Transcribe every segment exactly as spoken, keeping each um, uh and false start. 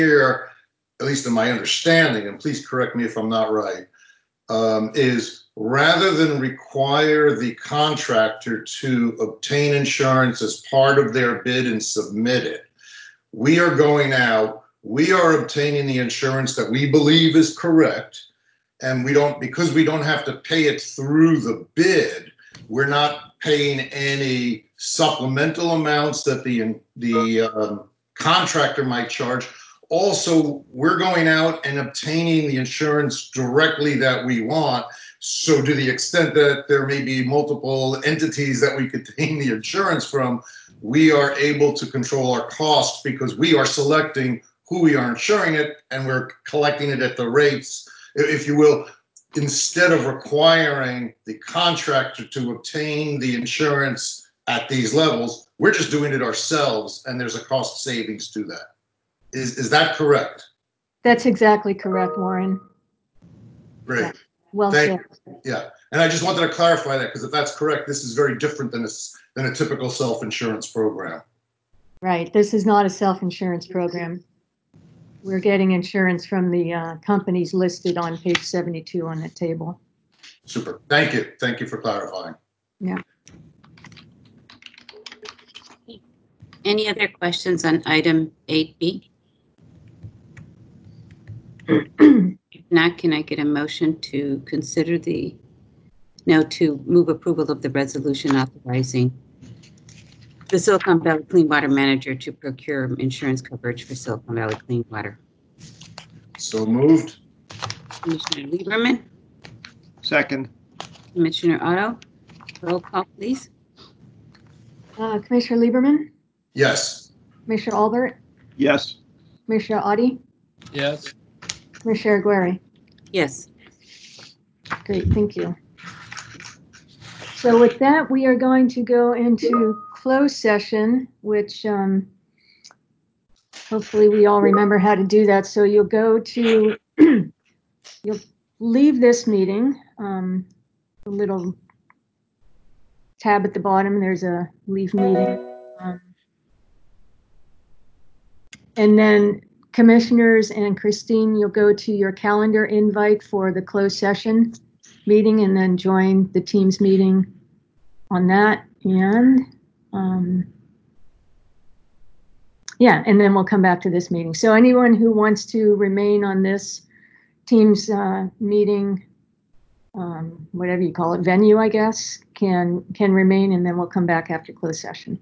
here, at least in my understanding, and please correct me if I'm not right, um, is rather than require the contractor to obtain insurance as part of their bid and submit it, we are going out, we are obtaining the insurance that we believe is correct, and we don't, because we don't have to pay it through the bid, we're not paying any supplemental amounts that the, the um, contractor might charge. Also, we're going out and obtaining the insurance directly that we want. So to the extent that there may be multiple entities that we could obtain the insurance from, we are able to control our costs because we are selecting who we are insuring it, and we're collecting it at the rates, if you will, instead of requiring the contractor to obtain the insurance at these levels. We're just doing it ourselves, and there's a cost savings to that. Is, is that correct? That's exactly correct, Warren. Great. Yeah. Well Thank said. you. Yeah, and I just wanted to clarify that, because if that's correct, this is very different than a, than a typical self-insurance program. Right. This is not a self-insurance program. We're getting insurance from the uh, companies listed on page seventy-two on the table. Super. Thank you. Thank you for clarifying. Yeah. Any other questions on item eight B? If not, can I get a motion to consider the, no, to move approval of the resolution authorizing the Silicon Valley Clean Water Manager to procure insurance coverage for Silicon Valley Clean Water? So moved. Commissioner Lieberman, Second. Commissioner Otto, roll call, please. Uh, Commissioner Lieberman, Yes. Commissioner Albert, Yes. Commissioner Audi, Yes. Commissioner Aguirre. Yes. Great, thank you. So with that, we are going to go into closed session, which um, hopefully we all remember how to do that. So you'll go to, you'll leave this meeting, um, a little tab at the bottom, there's a leave meeting. Um, and then commissioners and Christine, you'll go to your calendar invite for the closed session meeting and then join the Teams meeting on that. And um, yeah, and then we'll come back to this meeting. So anyone who wants to remain on this Teams uh, meeting, um, whatever you call it, venue, I guess, can can remain, and then we'll come back after closed session.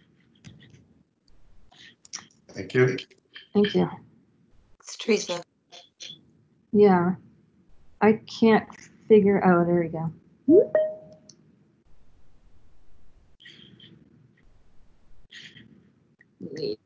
Thank you. Thank you. It's Teresa. Yeah, I can't figure, oh, there we go. Wait.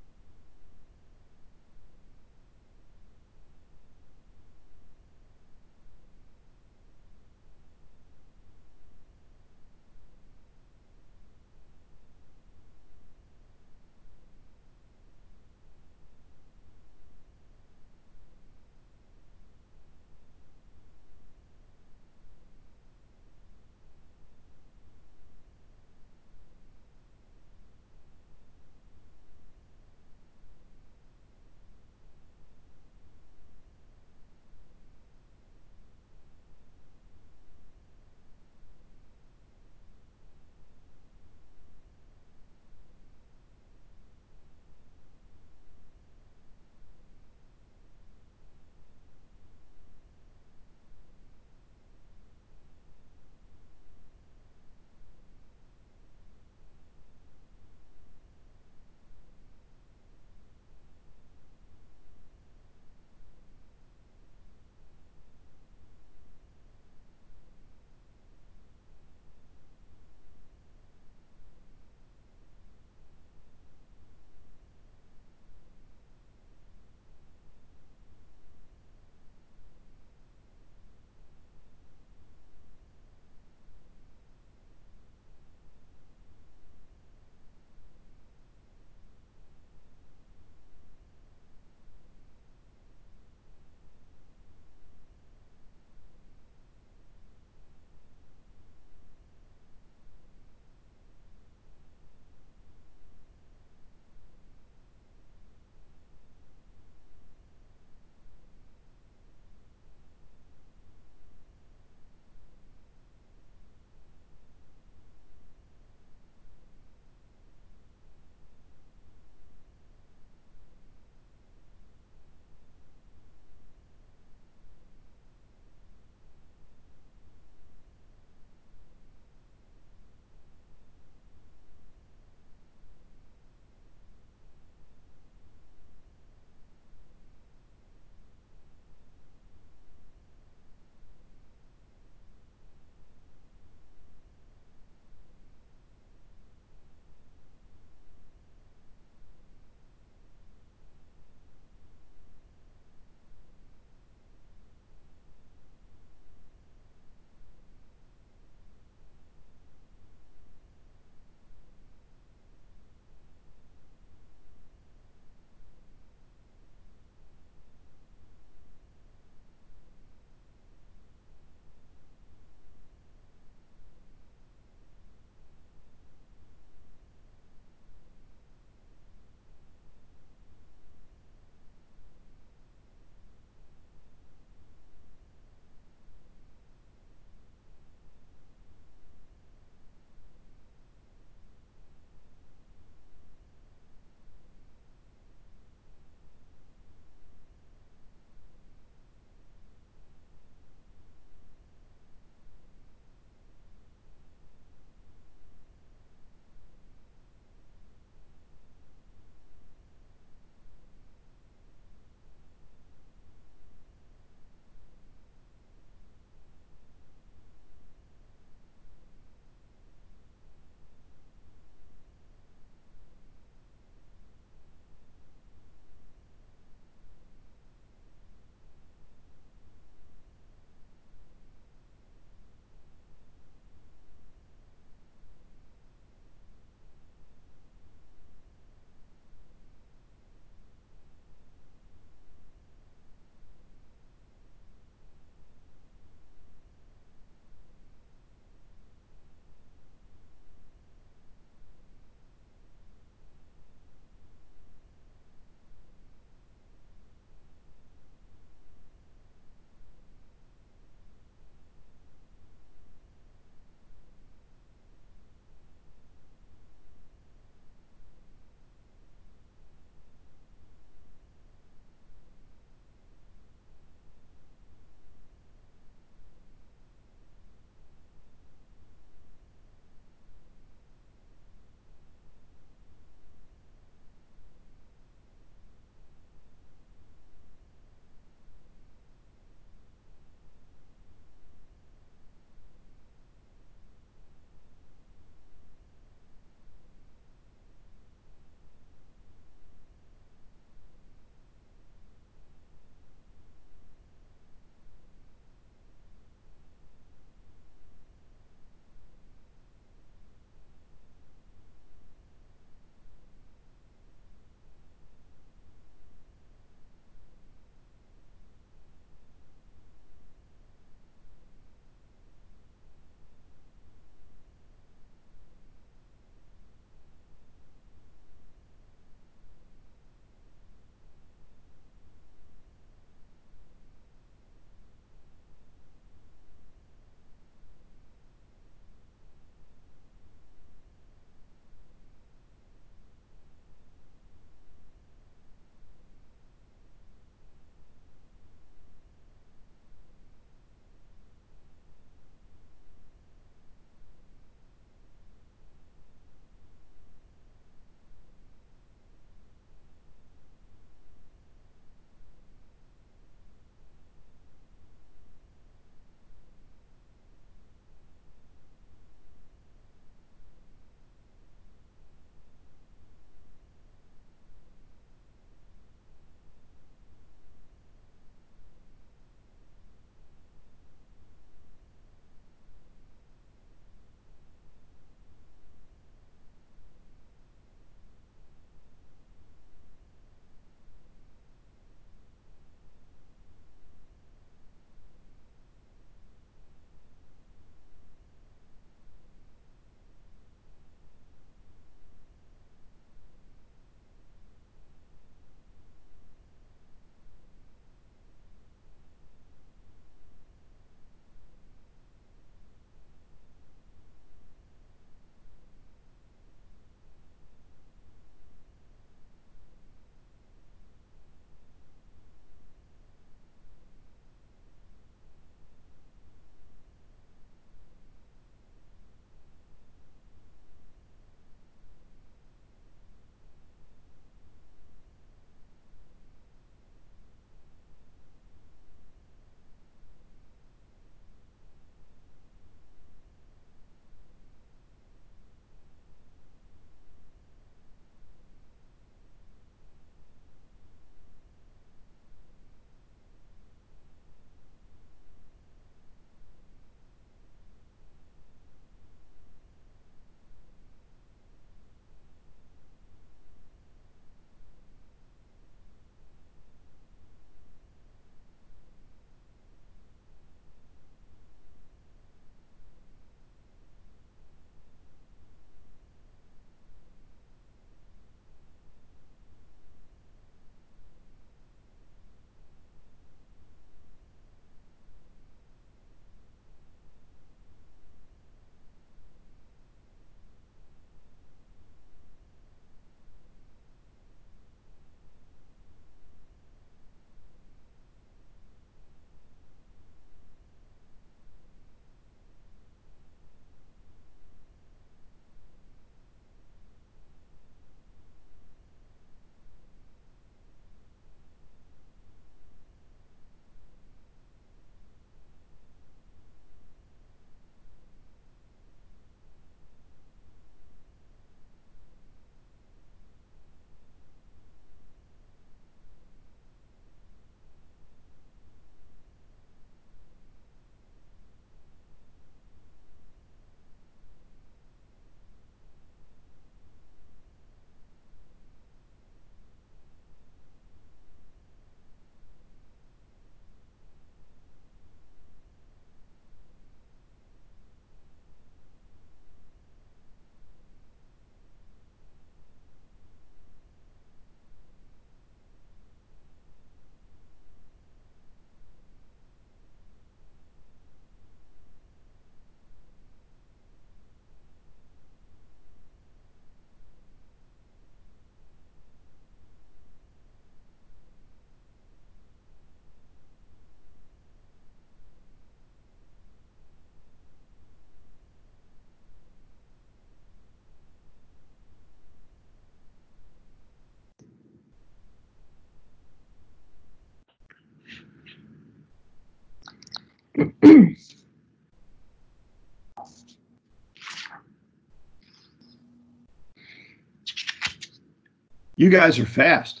You guys are fast.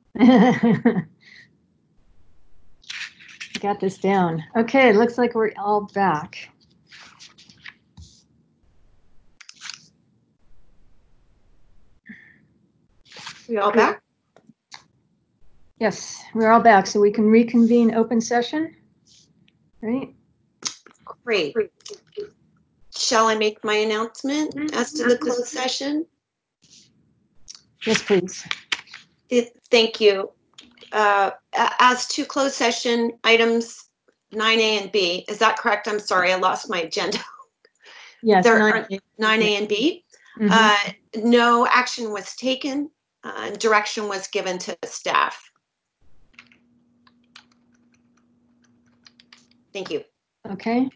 Got this down. Okay, looks like we're all back. We all back? Yes, we're all back, so we can reconvene open session. Right? Great. Shall I make my announcement as to the closed session? Yes, please. It- Thank you. Uh, a- As to closed session items nine A and B, is that correct? I'm sorry, I lost my agenda. Yes. There nine- are nine A and B. Mhm. Uh, No action was taken. uh, Direction was given to staff. Thank you. Okay.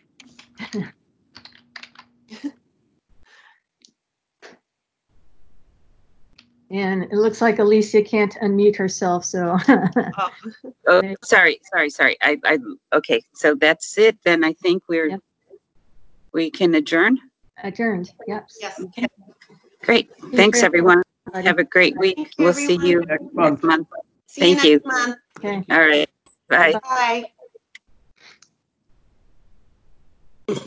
And it looks like Alicia can't unmute herself, so. Oh, Oh, sorry, sorry, sorry. I, I, okay, so that's it. Then I think we're, Yep. we can adjourn. Adjourned, yep. yes. Great. Thanks, everyone. everybody. Have a great week. Thank you, We'll see you everyone. Next next month. month. See you Thank you. next month. Okay. All right. Bye. Bye.